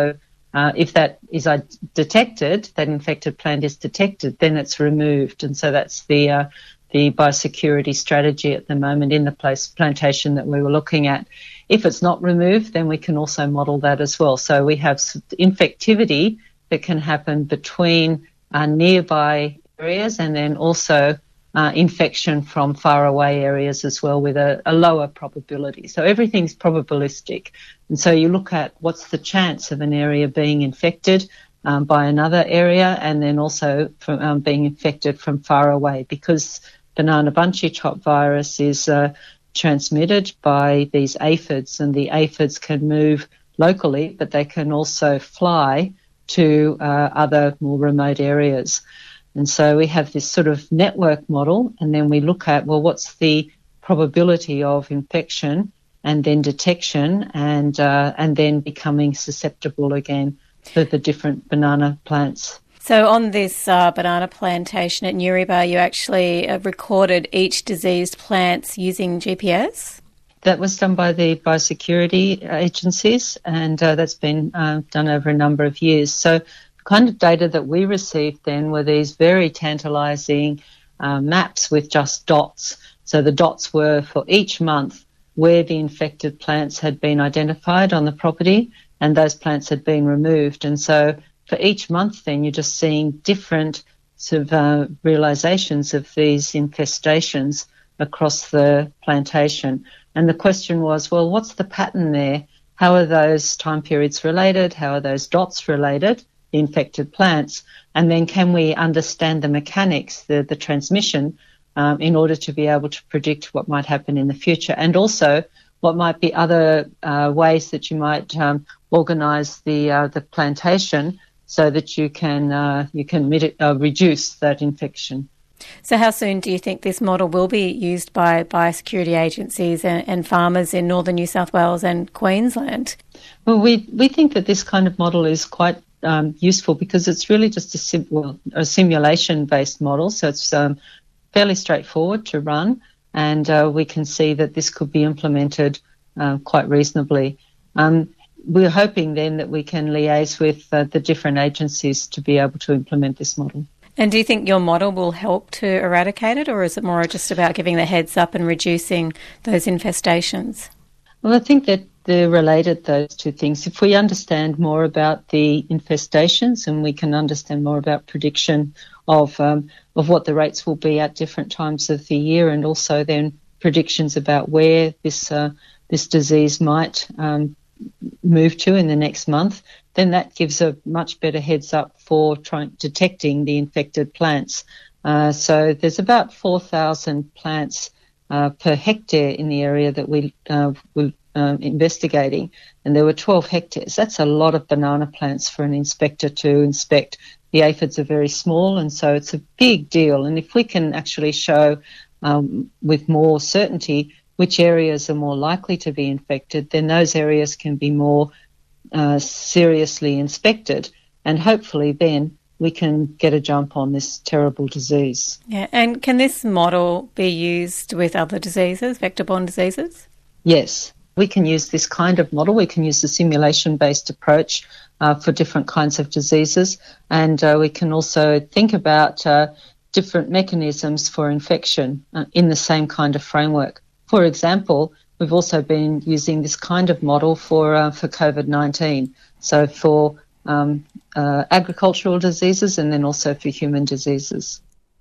uh, if that is uh, detected, that infected plant is detected, then it's removed. And so that's the uh, the biosecurity strategy at the moment in the place plantation that we were looking at. If it's not removed, then we can also model that as well. So we have infectivity that can happen between uh, nearby areas and then also uh, infection from far away areas as well with a, a lower probability. So everything's probabilistic. And so you look at what's the chance of an area being infected um, by another area and then also from um, being infected from far away, because banana bunchy top virus is uh, transmitted by these aphids, and the aphids can move locally, but they can also fly to uh, other more remote areas. And so we have this sort of network model, and then we look at, well, what's the probability of infection and then detection and uh, and then becoming susceptible again for the different banana plants. So on this uh, banana plantation at Newrybar, you actually uh, recorded each diseased plants using G P S? That was done by the biosecurity agencies, and uh, that's been uh, done over a number of years. So the kind of data that we received then were these very tantalising uh, maps with just dots. So the dots were for each month where the infected plants had been identified on the property, and those plants had been removed. And so for each month then you're just seeing different sort of uh, realisations of these infestations across the plantation. And the question was, well, what's the pattern there? How are those time periods related? How are those dots related, the infected plants? And then can we understand the mechanics, the, the transmission, um, in order to be able to predict what might happen in the future? And also what might be other uh, ways that you might um, organise the uh, the plantation so that you can uh, you can mit- uh, reduce that infection. So how soon do you think this model will be used by biosecurity agencies and, and farmers in northern New South Wales and Queensland? Well, we, we think that this kind of model is quite um, useful because it's really just a, sim- well, a simulation-based model, so it's um, fairly straightforward to run, and uh, we can see that this could be implemented uh, quite reasonably. Um, we're hoping then that we can liaise with uh, the different agencies to be able to implement this model. And do you think your model will help to eradicate it, or is it more just about giving the heads up and reducing those infestations? Well, I think that they're related, those two things. If we understand more about the infestations and we can understand more about prediction of um, of what the rates will be at different times of the year, and also then predictions about where this uh, this disease might um, move to in the next month, then that gives a much better heads up for trying detecting the infected plants. Uh, so there's about four thousand plants uh, per hectare in the area that we uh, were uh, investigating, and there were twelve hectares. That's a lot of banana plants for an inspector to inspect. The aphids are very small, and so it's a big deal. And if we can actually show um, with more certainty which areas are more likely to be infected, then those areas can be more uh, seriously inspected, and hopefully then we can get a jump on this terrible disease. Yeah, and can this model be used with other diseases, vector-borne diseases? Yes, we can use this kind of model. We can use the simulation-based approach uh, for different kinds of diseases, and uh, we can also think about uh, different mechanisms for infection uh, in the same kind of framework. For example, we've also been using this kind of model for uh, for COVID nineteen, so for um, uh, agricultural diseases and then also for human diseases.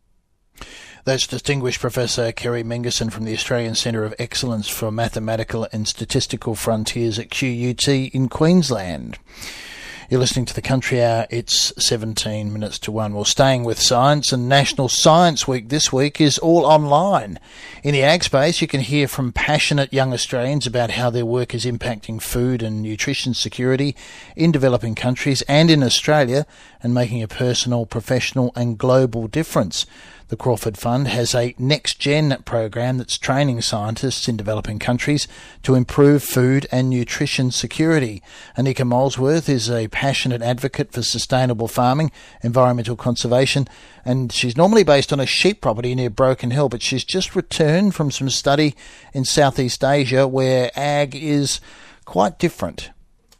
That's Distinguished Professor Kerry Mingerson from the Australian Centre of Excellence for Mathematical and Statistical Frontiers at Q U T in Queensland. You're listening to the Country Hour. It's seventeen minutes to one. Well, staying with science, and National Science Week this week is all online. In the ag space, you can hear from passionate young Australians about how their work is impacting food and nutrition security in developing countries and in Australia, and making a personal, professional and global difference. The Crawford Fund has a next-gen program that's training scientists in developing countries to improve food and nutrition security. Anika Molesworth is a passionate advocate for sustainable farming, environmental conservation, and she's normally based on a sheep property near Broken Hill, but she's just returned from some study in Southeast Asia where ag is quite different.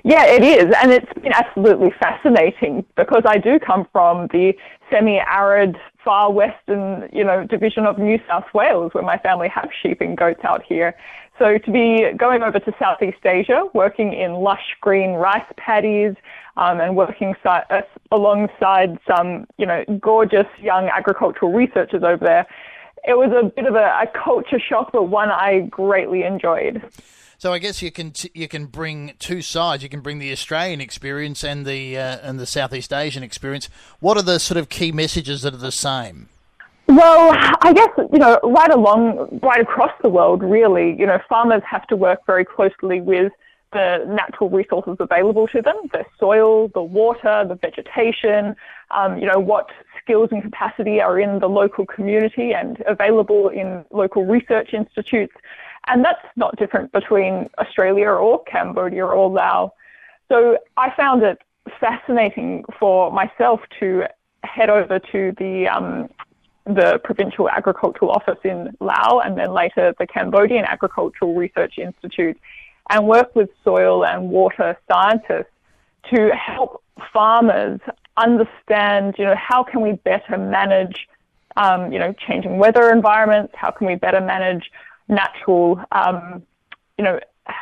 Yeah, it is, and it's been absolutely fascinating because I do come from the semi-arid, far western, you know, division of New South Wales, where my family have sheep and goats out here. So to be going over to Southeast Asia, working in lush green rice paddies, um, and working si- uh, alongside some, you know, gorgeous young agricultural researchers over there, it was a bit of a, a culture shock, but one I greatly enjoyed. So I guess you can t- you can bring two sides. You can bring the Australian experience and the uh, and the Southeast Asian experience. What are the sort of key messages that are the same? Well, I guess, you know, right along, right across the world, really, you know, farmers have to work very closely with the natural resources available to them, the soil, the water, the vegetation, um, you know, what skills and capacity are in the local community and available in local research institutes. And that's not different between Australia or Cambodia or Laos. So I found it fascinating for myself to head over to the um, the Provincial Agricultural Office in Laos and then later the Cambodian Agricultural Research Institute and work with soil and water scientists to help farmers understand, you know, how can we better manage, um, you know, changing weather environments? How can we better manage natural, um, you know,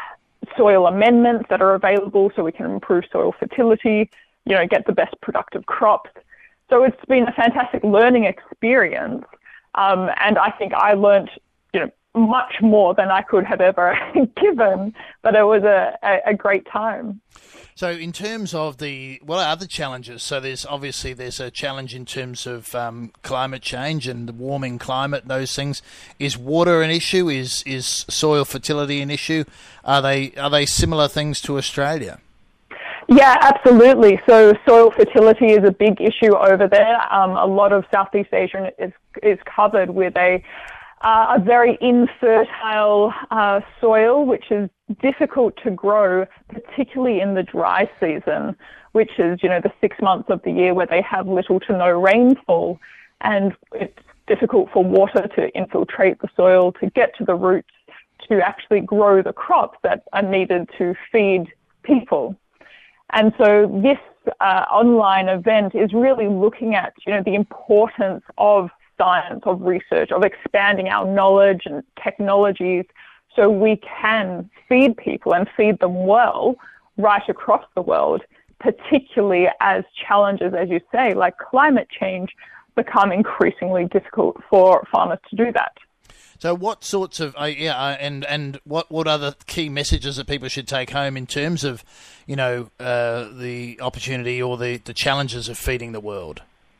soil amendments that are available so we can improve soil fertility, you know, get the best productive crops. So it's been a fantastic learning experience. Um, and I think I learnt, you know, much more than I could have ever given, but it was a, a, a great time. So in terms of the, what are the challenges? So there's obviously there's a challenge in terms of um, climate change and the warming climate, those things. Is water an issue? Is is soil fertility an issue? Are they are they similar things to Australia? Yeah, absolutely. So soil fertility is a big issue over there. Um, a lot of Southeast Asia is is covered with a Uh, a very infertile uh, soil, which is difficult to grow, particularly in the dry season, which is, you know, the six months of the year where they have little to no rainfall. And it's difficult for water to infiltrate the soil, to get to the roots, to actually grow the crops that are needed to feed people. And so this uh, online event is really looking at, you know, the importance of science, of research, of expanding our knowledge and technologies so we can feed people and feed them well right across the world, particularly as challenges, as you say, like climate change, become increasingly difficult for farmers to do that. So what sorts of, uh, yeah, uh, and, and what, what are the key messages that people should take home in terms of, you know, uh, the opportunity or the, the challenges of feeding the world?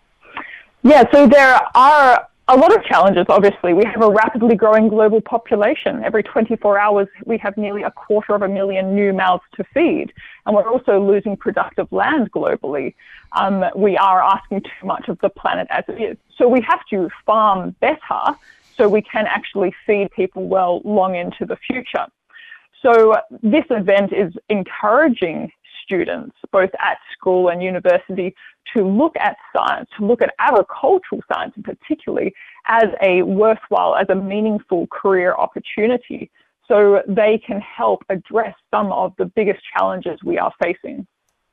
Yeah, so there are a lot of challenges, obviously. We have a rapidly growing global population. Every twenty-four hours, we have nearly a quarter of a million new mouths to feed. And we're also losing productive land globally. Um, we are asking too much of the planet as it is. So we have to farm better so we can actually feed people well long into the future. So this event is encouraging students, both at school and university, to look at science, to look at agricultural science particularly as a worthwhile, as a meaningful career opportunity, so they can help address some of the biggest challenges we are facing.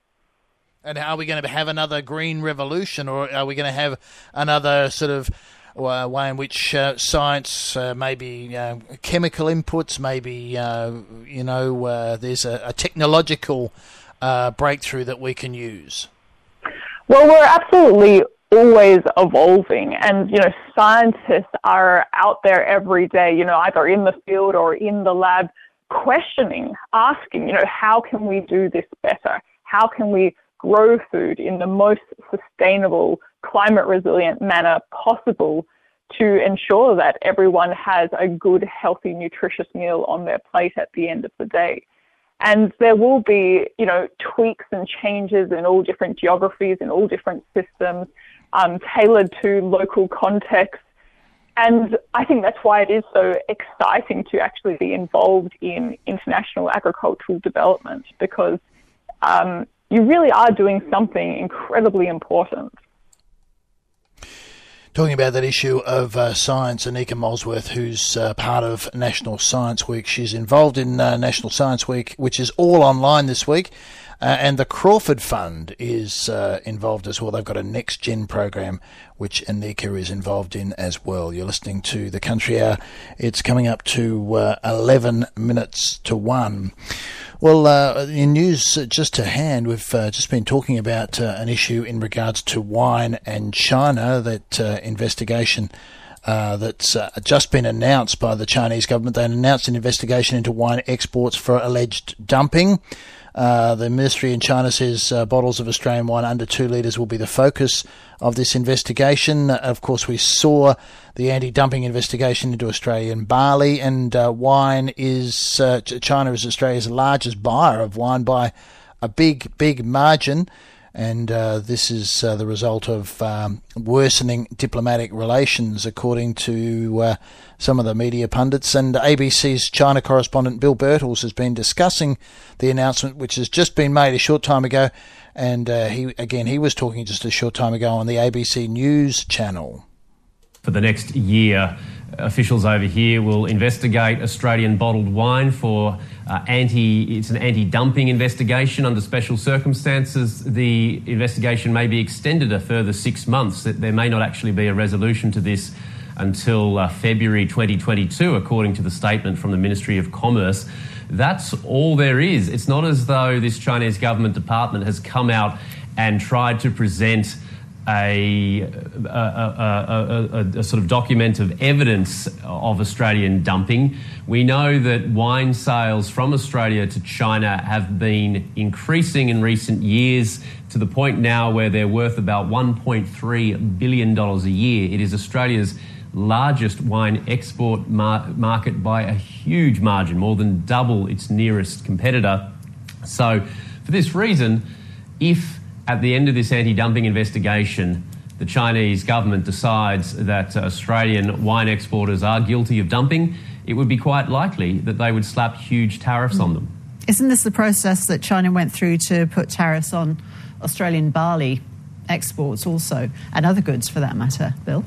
And are we going to have another green revolution, or are we going to have another sort of uh, way in which uh, science, uh, maybe uh, chemical inputs, maybe, uh, you know, uh, there's a, a technological uh, breakthrough that we can use? Well, we're absolutely always evolving, and, you know, scientists are out there every day, you know, either in the field or in the lab, questioning, asking, you know, how can we do this better? How can we grow food in the most sustainable, climate resilient manner possible to ensure that everyone has a good, healthy, nutritious meal on their plate at the end of the day? And there will be, you know, tweaks and changes in all different geographies, in all different systems, um, tailored to local contexts. And I think that's why it is so exciting to actually be involved in international agricultural development, because um, you really are doing something incredibly important. Talking about that issue of uh, science, Anika Molesworth, who's uh, part of National Science Week. She's involved in uh, National Science Week, which is all online this week. Uh, and the Crawford Fund is uh, involved as well. They've got a Next Gen program, which Anika is involved in as well. You're listening to The Country Hour. It's coming up to uh, eleven minutes to one. Well, uh, in news just to hand, we've uh, just been talking about uh, an issue in regards to wine and China, that uh, investigation uh, that's uh, just been announced by the Chinese government. They announced an investigation into wine exports for alleged dumping. Uh, the ministry in China says uh, bottles of Australian wine under two litres will be the focus of this investigation. Uh, of course, we saw the anti-dumping investigation into Australian barley, and uh, wine is, uh, China is Australia's largest buyer of wine by a big, big margin. And uh, this is uh, the result of um, worsening diplomatic relations, according to uh, some of the media pundits. And A B C's China correspondent Bill Birtles has been discussing the announcement, which has just been made a short time ago. And uh, he again, he was talking just a short time ago on the A B C News channel. For the next year, officials over here will investigate Australian bottled wine for uh, anti. It's an anti-dumping investigation under special circumstances. The investigation may be extended a further six months. There may not actually be a resolution to this until uh, February twenty twenty-two, according to the statement from the Ministry of Commerce. That's all there is. It's not as though this Chinese government department has come out and tried to present A, a, a, a, a sort of document of evidence of Australian dumping. We know that wine sales from Australia to China have been increasing in recent years to the point now where they're worth about one point three billion dollars a year. It is Australia's largest wine export mar- market by a huge margin, more than double its nearest competitor. So for this reason, if at the end of this anti-dumping investigation, the Chinese government decides that Australian wine exporters are guilty of dumping, it would be quite likely that they would slap huge tariffs on them. Isn't this the process that China went through to put tariffs on Australian barley exports also, and other goods for that matter, Bill?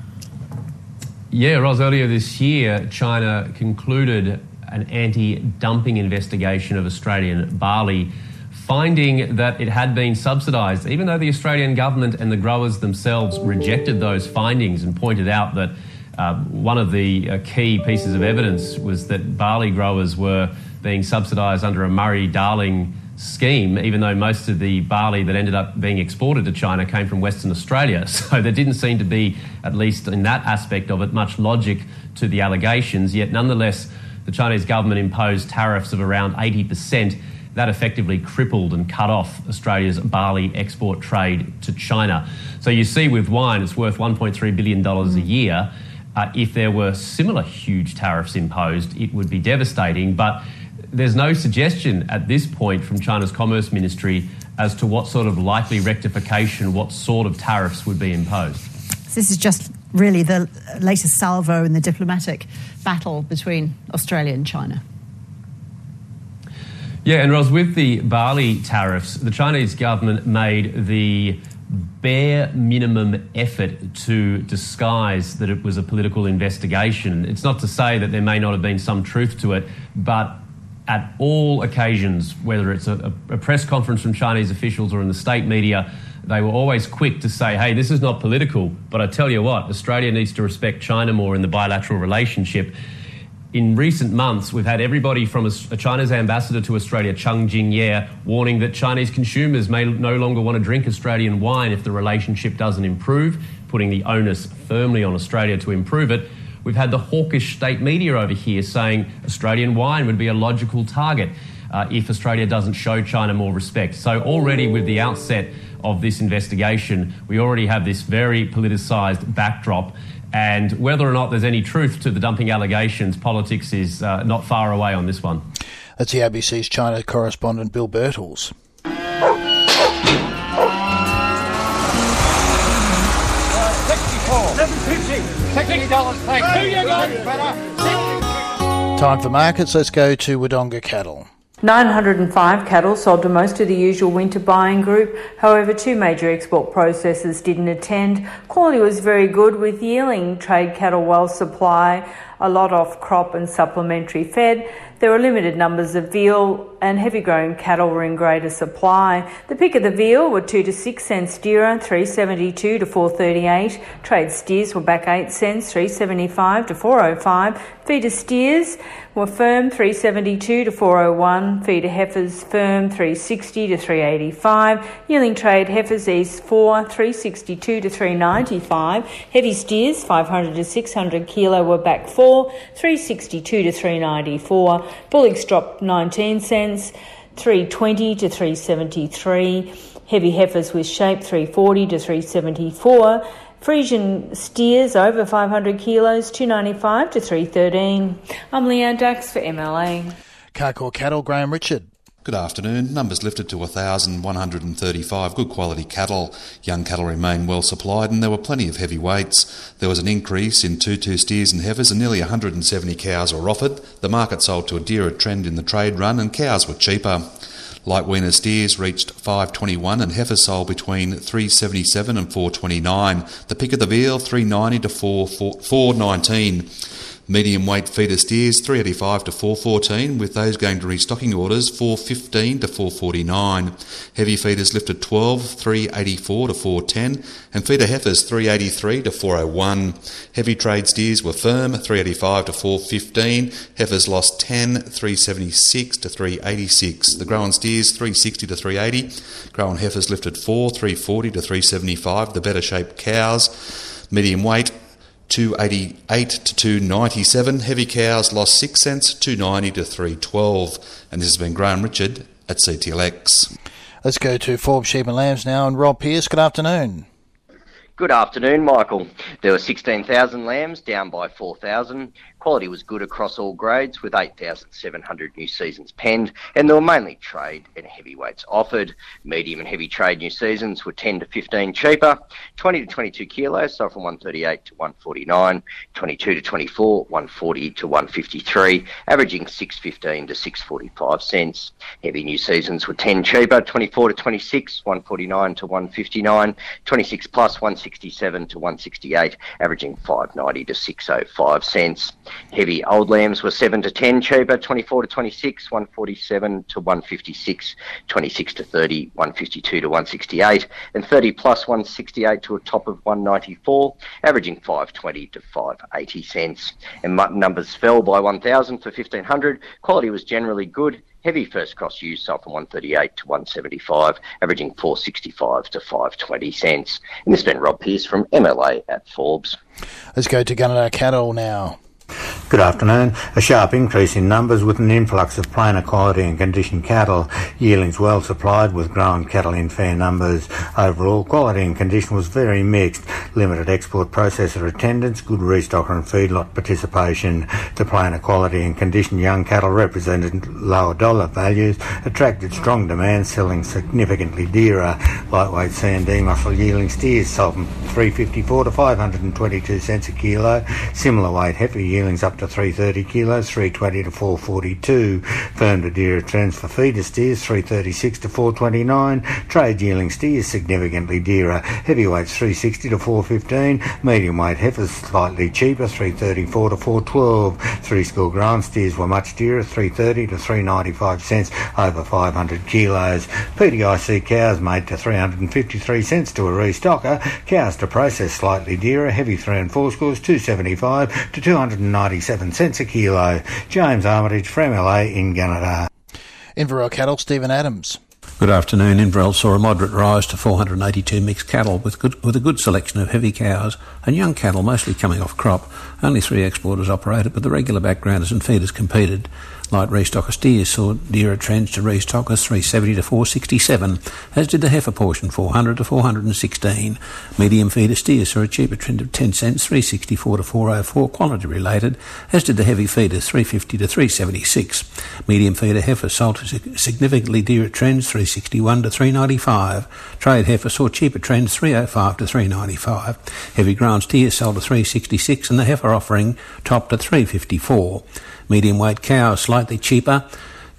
Yeah, Ros, earlier this year, China concluded an anti-dumping investigation of Australian barley, finding that it had been subsidised, even though the Australian government and the growers themselves rejected those findings and pointed out that uh, one of the uh, key pieces of evidence was that barley growers were being subsidised under a Murray-Darling scheme, even though most of the barley that ended up being exported to China came from Western Australia. So there didn't seem to be, at least in that aspect of it, much logic to the allegations, yet nonetheless the Chinese government imposed tariffs of around eighty percent. That effectively crippled and cut off Australia's barley export trade to China. So you see with wine, it's worth one point three billion dollars a year. Uh, if there were similar huge tariffs imposed, it would be devastating. But there's no suggestion at this point from China's Commerce Ministry as to what sort of likely rectification, what sort of tariffs would be imposed. So this is just really the latest salvo in the diplomatic battle between Australia and China. Yeah, and Ros, with the barley tariffs, the Chinese government made the bare minimum effort to disguise that it was a political investigation. It's not to say that there may not have been some truth to it, but at all occasions, whether it's a, a press conference from Chinese officials or in the state media, they were always quick to say, hey, this is not political, but I tell you what, Australia needs to respect China more in the bilateral relationship. In recent months, we've had everybody from a, a China's ambassador to Australia, Cheng Jingye, warning that Chinese consumers may no longer want to drink Australian wine if the relationship doesn't improve, putting the onus firmly on Australia to improve it. We've had the hawkish state media over here saying Australian wine would be a logical target uh, if Australia doesn't show China more respect. So already with the outset of this investigation, we already have this very politicised backdrop. And whether or not there's any truth to the dumping allegations, politics is uh, not far away on this one. That's the A B C's China correspondent, Bill Birtles. Time for markets. Let's go to Wodonga Cattle. nine hundred five cattle sold to most of the usual winter buying group. However, two major export processors didn't attend. Quality was very good, with yearling trade cattle well supply, a lot off crop and supplementary fed. There were limited numbers of veal, and heavy-grown cattle were in greater supply. The pick of the veal were two to six cents dearer, three seventy-two to four thirty-eight. Trade steers were back eight cents, three seventy-five to four oh five. Feeder steers were firm, three seventy-two to four oh one. Feeder heifers firm, three sixty to three eighty-five. Yearling trade heifers east four, three sixty-two to three ninety-five. Heavy steers, five hundred to six hundred kilo, were back four, three sixty-two to three ninety-four. Bullocks dropped nineteen cents, three twenty to three seventy-three. Heavy heifers with shape, three forty to three seventy-four. Friesian steers over five hundred kilos, two ninety-five to three thirteen. I'm Leanne Dax for M L A. Carcoar Cattle, Graham Richard. Good afternoon. Numbers lifted to one thousand one hundred thirty-five good quality cattle. Young cattle remain well supplied, and there were plenty of heavy weights. There was an increase in two-two steers and heifers, and nearly one hundred seventy cows were offered. The market sold to a dearer trend in the trade run, and cows were cheaper. Light weaner steers reached five twenty-one, and heifers sold between three seventy-seven and four twenty-nine. The pick of the veal, three ninety to four nineteen. Medium weight feeder steers, three eighty-five to four fourteen, with those going to restocking orders, four fifteen to four forty-nine. Heavy feeders lifted twelve, three eighty-four to four ten, and feeder heifers, three eighty-three to four oh one. Heavy trade steers were firm, three eighty-five to four fifteen. Heifers lost ten, three seventy-six to three eighty-six. The grown steers, three sixty to three eighty. Grown heifers lifted four, three forty to three seventy-five. The better shaped cows, medium weight, two eighty-eight to two ninety-seven. Heavy cows lost six cents, two ninety to three twelve. And this has been Graham Richard at C T L X. Let's go to Forbes Sheep and Lambs now, and Rob Pearce. Good afternoon. Good afternoon, Michael. There were sixteen thousand lambs, down by four thousand. Quality was good across all grades, with eight thousand seven hundred new seasons penned, and there were mainly trade and heavyweights offered. Medium and heavy trade new seasons were ten to fifteen cheaper. twenty to twenty-two kilos sold from one thirty-eight to one forty-nine. twenty-two to twenty-four, one forty to one fifty-three, averaging six fifteen to six forty-five cents. Heavy new seasons were ten cheaper. twenty-four to twenty-six, one forty-nine to one fifty-nine. twenty-six plus, one sixty-seven to one sixty-eight, averaging five ninety to six oh five cents. Heavy old lambs were seven to ten cheaper. twenty-four to twenty-six, one forty-seven to one fifty-six. twenty-six to thirty, one fifty-two to one sixty-eight, and thirty plus, one sixty-eight to a top of one ninety-four, averaging five twenty to five eighty cents. And mutton numbers fell by one thousand for fifteen hundred. Quality was generally good. Heavy first cross ewes sold from one thirty-eight to one seventy-five, averaging four sixty-five to five twenty cents. And this has been Rob Pearce from M L A at Forbes. Let's go to Gunnedah Cattle now. Good afternoon. A sharp increase in numbers with an influx of plainer quality and conditioned cattle. Yearlings well supplied with grown cattle in fair numbers. Overall, quality and condition was very mixed. Limited export processor attendance, good restocker and feedlot participation. The plainer quality and conditioned young cattle represented lower dollar values, attracted strong demand, selling significantly dearer. Lightweight C and D muscle yearling steers sold from three fifty-four to five hundred twenty-two cents a kilo. Similar weight heifer yearlings up to three hundred thirty kilos, three twenty to four forty-two. Firm to dearer trends for feeder steers, three thirty-six to four twenty-nine. Trade yearling steers significantly dearer. Heavyweights three sixty to four fifteen. Medium weight heifers slightly cheaper, three thirty-four to four twelve. Three score grown steers were much dearer, three thirty to three ninety-five cents over five hundred kilos. P D I C cows made to three hundred fifty-three cents to a restocker. Cows to process slightly dearer. Heavy three and four scores two seventy-five to two hundred ninety-seven cents a kilo. James Armitage for M L A in Gunnedah. Inverell Cattle, Stephen Adams. Good afternoon. Inverell saw a moderate rise to four hundred eighty-two mixed cattle with good, with a good selection of heavy cows and young cattle mostly coming off crop. Only three exporters operated, but the regular backgrounders and feeders competed. Light restocker steers saw dearer trends to restockers three seventy to four sixty-seven, as did the heifer portion four hundred to four hundred sixteen. Medium feeder steers saw a cheaper trend of ten cents, three sixty-four to four oh four, quality related, as did the heavy feeders three fifty to three seventy-six. Medium feeder heifers sold to significantly dearer trends three sixty-one to three ninety-five. Trade heifer saw cheaper trends three oh five to three ninety-five. Heavy grown steers sold to three sixty-six and the heifer offering topped at three fifty-four. Medium weight cows slightly cheaper,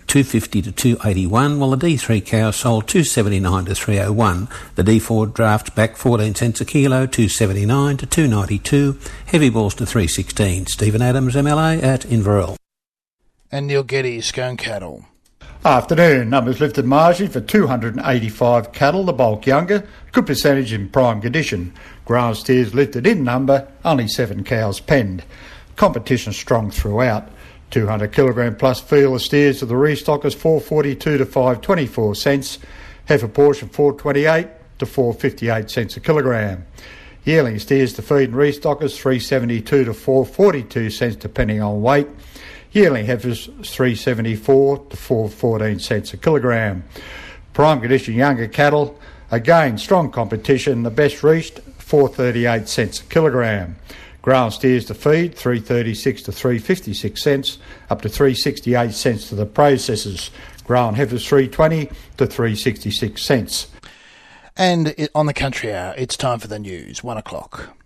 two fifty to two eighty-one, while the D three cows sold two seventy-nine to three oh one. The D four draft back fourteen cents a kilo, two seventy-nine to two ninety-two. Heavy balls to three sixteen. Stephen Adams, M L A at Inverell. And Neil Geddes, Scone Cattle. Afternoon, numbers lifted marginally for two hundred eighty-five cattle, the bulk younger, good percentage in prime condition. Grass steers lifted in number, only seven cows penned. Competition strong throughout. two hundred kilogram plus feeder steers to the restockers four forty-two to five twenty-four cents. Heifer portion four twenty-eight to four fifty-eight cents a kilogram. Yearling steers to feed and restockers three seventy-two to four forty-two cents depending on weight. Yearling heifers three seventy-four to four fourteen cents a kilogram. Prime condition younger cattle, again strong competition. The best reached four thirty-eight cents a kilogram. Ground steers to feed three thirty-six to three fifty-six cents, up to three sixty-eight cents to the processors. Ground heifers three twenty to three sixty-six cents. And on the Country Hour, it's time for the news, one o'clock.